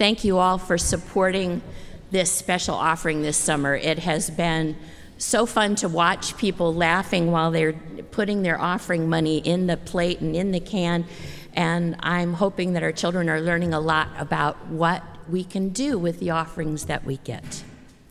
thank you all for supporting this special offering this summer. It has been so fun to watch people laughing while they're putting their offering money in the plate and in the can. And I'm hoping that our children are learning a lot about what we can do with the offerings that we get.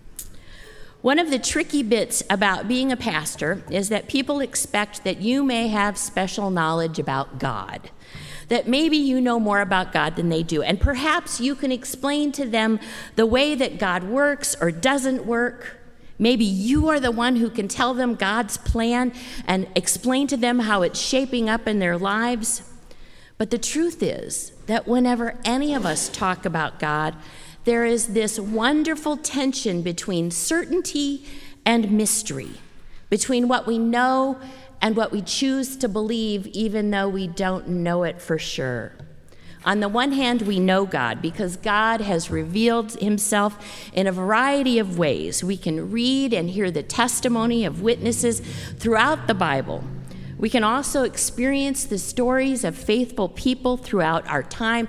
One of the tricky bits about being a pastor is that people expect that you may have special knowledge about God, that maybe you know more about God than they do, and perhaps you can explain to them the way that God works or doesn't work. Maybe you are the one who can tell them God's plan and explain to them how it's shaping up in their lives. But the truth is that whenever any of us talk about God, there is this wonderful tension between certainty and mystery, between what we know and what we choose to believe even though we don't know it for sure. On the one hand, we know God because God has revealed himself in a variety of ways. We can read and hear the testimony of witnesses throughout the Bible. We can experience the stories of faithful people throughout our time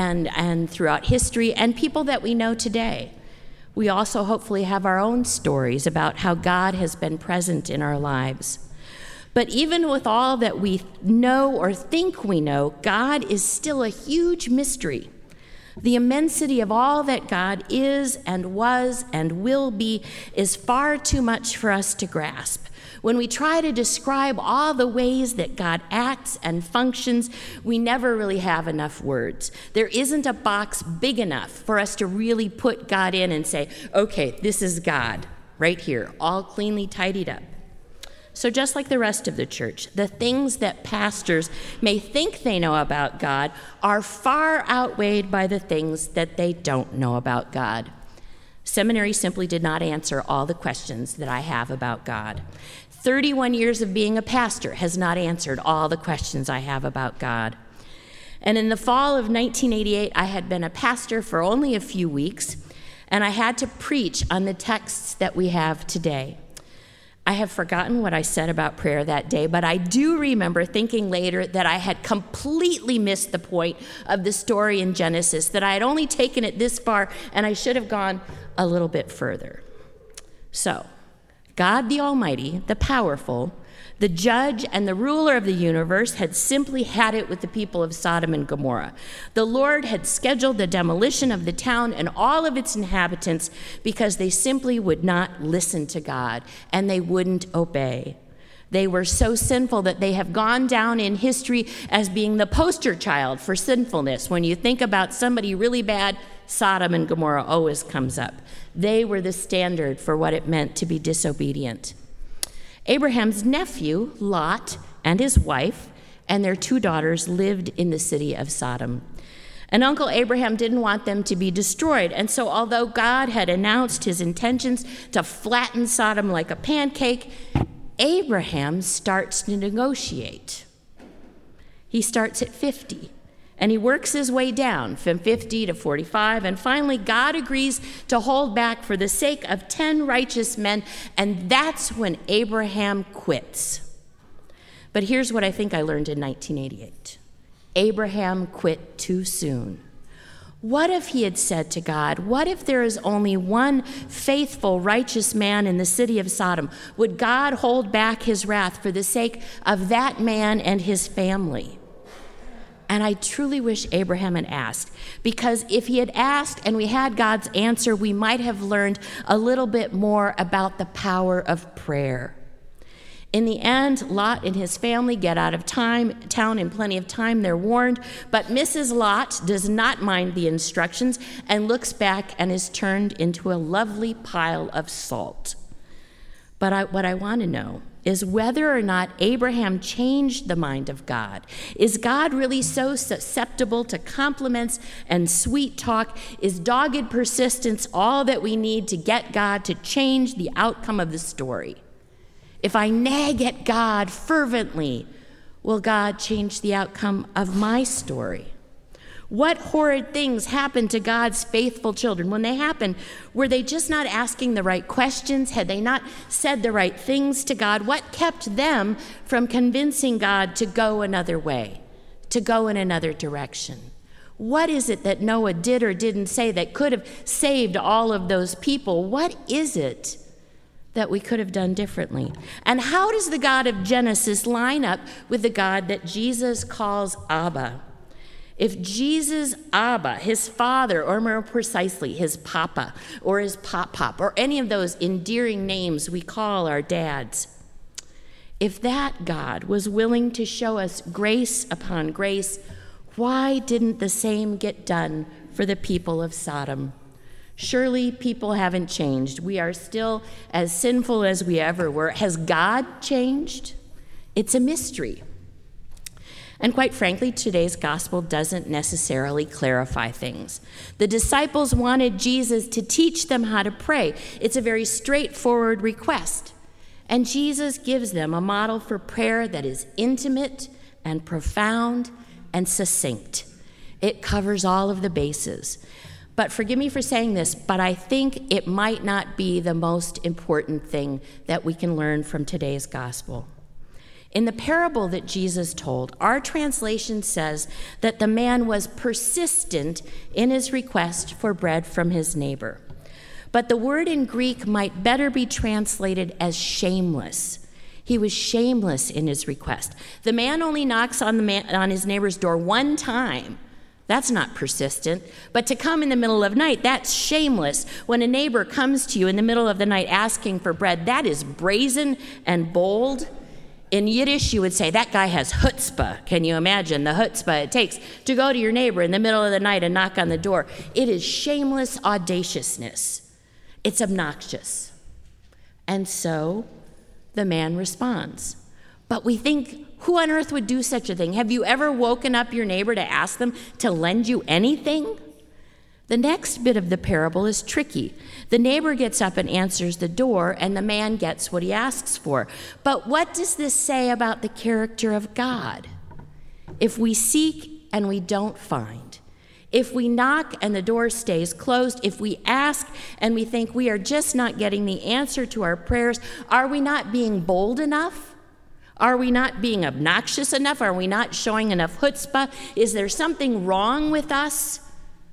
and throughout history and people that we know today. We also hopefully have our own stories about how God has been present in our lives. But even with all that we know or think we know, God is still a huge mystery. The immensity of all that God is and was and will be is far too much for us to grasp. When we try to describe all the ways that God acts and functions, we never really have enough words. There isn't a box big enough for us to really put God in and say, okay, this is God right here, all cleanly tidied up. So just like the rest of the church, the things that pastors may think they know about God are far outweighed by the things that they don't know about God. Seminary simply did not answer all the questions that I have about God. 31 years of being a pastor has not answered all the questions I have about God. And in the fall of 1988, I had been a pastor for only a few weeks, and I had to preach on the texts that we have today. I have forgotten what I said about prayer that day, but I do remember thinking later that I had completely missed the point of the story in Genesis, that I had only taken it this far and I should have gone a little bit further. So, God the Almighty, the powerful, the judge and the ruler of the universe had simply had it with the people of Sodom and Gomorrah. The Lord had scheduled the demolition of the town and all of its inhabitants because they simply would not listen to God and they wouldn't obey. They were so sinful that they have gone down in history as being the poster child for sinfulness. When you think about somebody really bad, Sodom and Gomorrah always comes up. They were the standard for what it meant to be disobedient. Abraham's nephew, Lot, and his wife and their 2 daughters lived in the city of Sodom. And Uncle Abraham didn't want them to be destroyed. And so although God had announced his intentions to flatten Sodom like a pancake, Abraham starts to negotiate. He starts at 50. And he works his way down from 50 to 45, and finally God agrees to hold back for the sake of 10 righteous men, and that's when Abraham quits. But here's what I think I learned in 1988. Abraham quit too soon. What if he had said to God, what if there is only one faithful, righteous man in the city of Sodom? Would God hold back his wrath for the sake of that man and his family? And I truly wish Abraham had asked, because if he had asked and we had God's answer, we might have learned a little bit more about the power of prayer. In the end, Lot and his family get out of town in plenty of time. They're warned, but Mrs. Lot does not mind the instructions and looks back and is turned into a lovely pile of salt. But what I want to know is whether or not Abraham changed the mind of God. Is God really so susceptible to compliments and sweet talk? Is dogged persistence all that we need to get God to change the outcome of the story? If I nag at God fervently, will God change the outcome of my story? What horrid things happened to God's faithful children? When they happened, were they just not asking the right questions? Had they not said the right things to God? What kept them from convincing God to go another way, to go in another direction? What is it that Noah did or didn't say that could have saved all of those people? What is it that we could have done differently? And how does the God of Genesis line up with the God that Jesus calls Abba? If Jesus, Abba, his father, or more precisely, his papa, or his pop-pop, or any of those endearing names we call our dads, if that God was willing to show us grace upon grace, why didn't the same get done for the people of Sodom? Surely people haven't changed. We are still as sinful as we ever were. Has God changed? It's a mystery. And quite frankly, today's gospel doesn't necessarily clarify things. The disciples wanted Jesus to teach them how to pray. It's a very straightforward request. And Jesus gives them a model for prayer that is intimate and profound and succinct. It covers all of the bases. But forgive me for saying this, but I think it might not be the most important thing that we can learn from today's gospel. In the parable that Jesus told, our translation says that the man was persistent in his request for bread from his neighbor. But the word in Greek might better be translated as shameless. He was shameless in his request. The man only knocks on his neighbor's door one time. That's not persistent. But to come in the middle of night, that's shameless. When a neighbor comes to you in the middle of the night asking for bread, that is brazen and bold. In Yiddish, you would say, that guy has chutzpah. Can you imagine the chutzpah it takes to go to your neighbor in the middle of the night and knock on the door? It is shameless audaciousness. It's obnoxious. And so the man responds. But we think, who on earth would do such a thing? Have you ever woken up your neighbor to ask them to lend you anything? The next bit of the parable is tricky. The neighbor gets up and answers the door, and the man gets what he asks for. But what does this say about the character of God? If we seek and we don't find, if we knock and the door stays closed, if we ask and we think we are just not getting the answer to our prayers, are we not being bold enough? Are we not being obnoxious enough? Are we not showing enough chutzpah? Is there something wrong with us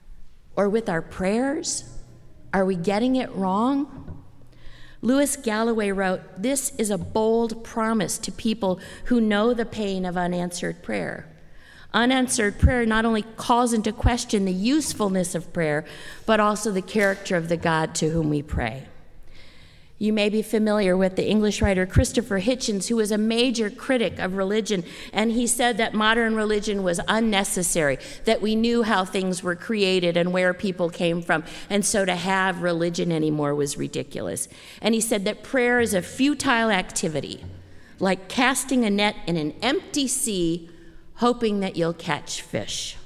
or with our prayers? Are we getting it wrong? Lewis Galloway wrote, "This is a bold promise to people who know the pain of unanswered prayer. Unanswered prayer not only calls into question the usefulness of prayer, but also the character of the God to whom we pray." You may be familiar with the English writer Christopher Hitchens, who was a major critic of religion, and he said that modern religion was unnecessary, that we knew how things were created and where people came from, and so to have religion anymore was ridiculous. And he said that prayer is a futile activity, like casting a net in an empty sea, hoping that you'll catch fish.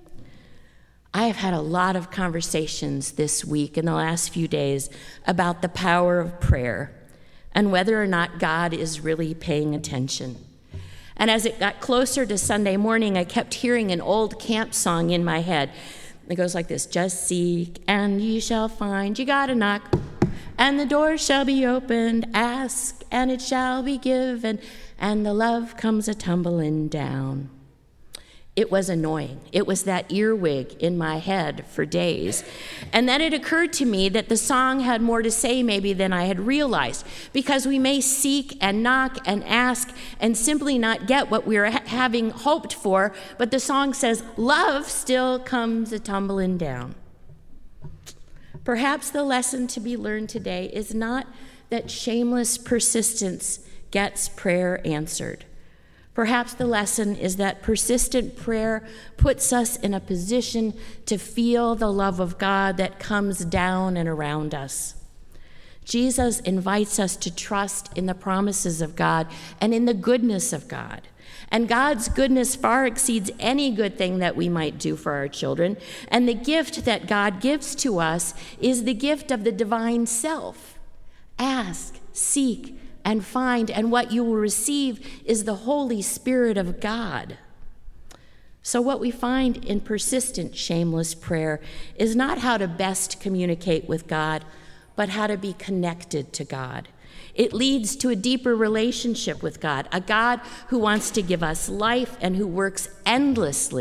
I have had a lot of conversations this week, in the last few days, about the power of prayer and whether or not God is really paying attention. And as it got closer to Sunday morning, I kept hearing an old camp song in my head. It goes like this: just seek and ye shall find. You gotta knock and the door shall be opened. Ask and it shall be given. And the love comes a-tumbling down. It was annoying. It was that earwig in my head for days. And then it occurred to me that the song had more to say maybe than I had realized, because we may seek and knock and ask and simply not get what we're having hoped for, but the song says, love still comes a-tumbling down. Perhaps the lesson to be learned today is not that shameless persistence gets prayer answered. Perhaps the lesson is that persistent prayer puts us in a position to feel the love of God that comes down and around us. Jesus invites us to trust in the promises of God and in the goodness of God. And God's goodness far exceeds any good thing that we might do for our children. And the gift that God gives to us is the gift of the divine self. Ask, seek, and find, and what you will receive is the Holy Spirit of God. So what we find in persistent, shameless prayer is not how to best communicate with God, but how to be connected to God. It leads to a deeper relationship with God, a God who wants to give us life and who works endlessly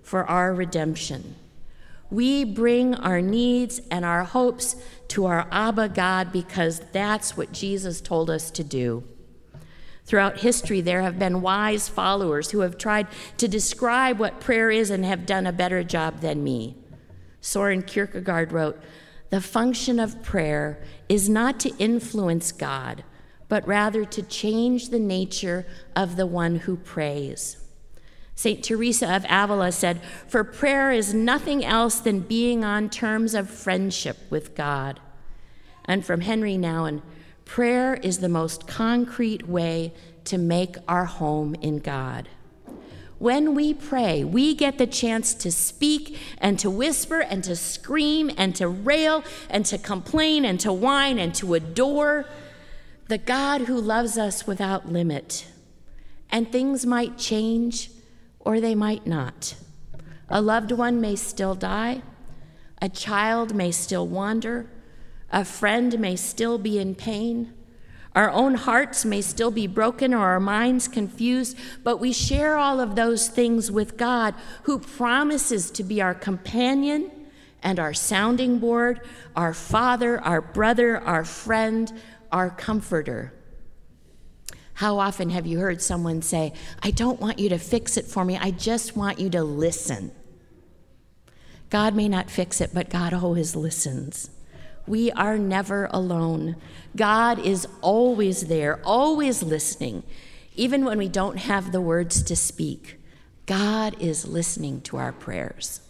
for our redemption. We bring our needs and our hopes to our Abba God because that's what Jesus told us to do. Throughout history, there have been wise followers who have tried to describe what prayer is and have done a better job than me. Soren Kierkegaard wrote, "The function of prayer is not to influence God, but rather to change the nature of the one who prays." St. Teresa of Avila said, "For prayer is nothing else than being on terms of friendship with God." And from Henry Nouwen, prayer is the most concrete way to make our home in God. When we pray, we get the chance to speak and to whisper and to scream and to rail and to complain and to whine and to adore the God who loves us without limit. And things might change or they might not. A loved one may still die. A child may still wander. A friend may still be in pain. Our own hearts may still be broken or our minds confused, but we share all of those things with God, who promises to be our companion and our sounding board, our father, our brother, our friend, our comforter. How often have you heard someone say, "I don't want you to fix it for me, I just want you to listen"? God may not fix it, but God always listens. We are never alone. God is always there, always listening. Even when we don't have the words to speak, God is listening to our prayers.